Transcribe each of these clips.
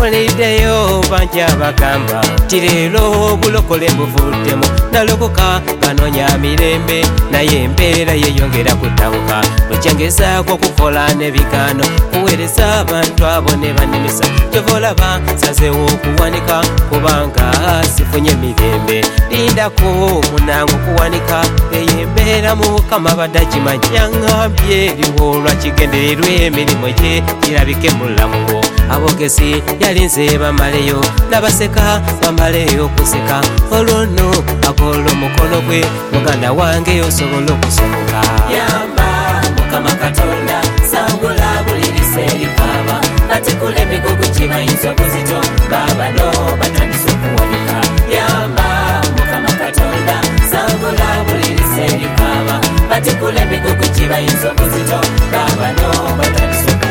Walideyo banja bagamba tirero obulokole mbuvuddemu nalokoka ganonya mirembe naye embeera yeyongera kutabuka bwekyengezaako okukola n'ebigaano kuweereza abantu abo ne bannemesa kyovolaba nsazeewo okuwanika kubanga sifunye mirembe lindako munange okuwanika eyo embeera mukama badde akimanyi yaŋŋambye eriwo olwakigendererwa emirimu gye girabike mulamuwo abogezi yalinze bamaleyo nabaseka bamaleyo okuseka olwono akola omukono gwe muganda wange osobola okusoboka yamba mukama katonda sangula bulirisa erikaaba batikula emigugu kibayinza okuzito babano batandise okuwanika yamba mukama katonda sangula bulirisa erikaaba batikula emigugu kibayinza okuzito babano batandise okuwanika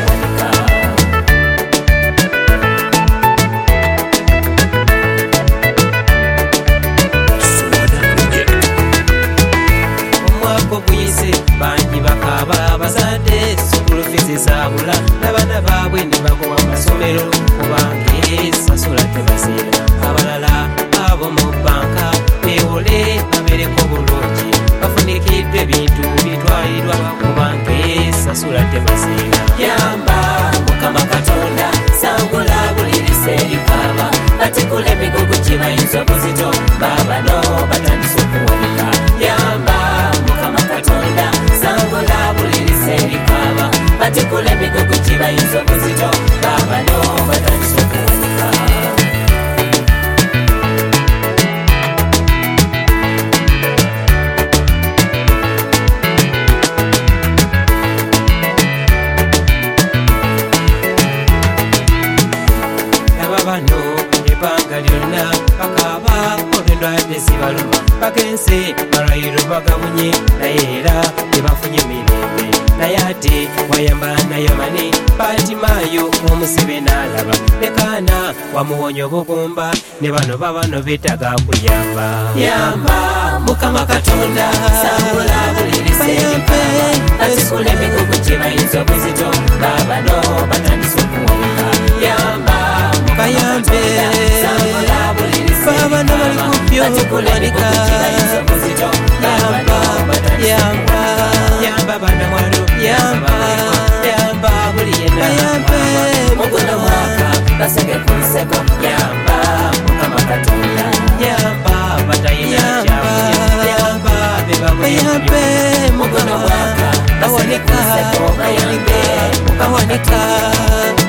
bangi bakaba bazadde sukulu fizi zabula n'abaana baabwe ne bagoba amasomero kubanga sasula tebazira abalala abo mu banka bewole babereko bulungi bafunikiddwa ebintu bitwalirwa kubanga sasula tebazira yamba mukama katonda sangula bulirisa erikaaba batikula emigugu kibayinza okuzito babano batandise okuwanika yamba mukama katonda sangula bulirisa erikaaba batikula emigugu kibayinza okuzito babano batandise okuwanika bano ebbanga lyonna bakaba olw'endwadde zibaluma bagenze balwayiro bagabunye naye era tebafunye mirembe naye ate wayamba nayamani Batimayo omusibe n'alaba nekana wamuwonya obugumba ne bano babano beetaga kuyamba yamba mukama katonda sangula bulirisa erikaaba batikula emigugu kibayinza okuzito babano batandise okuwanika yamba bayambe babano bali kupyo okuwanika yamba yamba bana wano yamba buli yenna bayambe muguno mwaka basenge ku nseko yamba mukama katonda yamba batayina yamba bayambe muguno mwaka basenge ku nseko bayambe mukawanika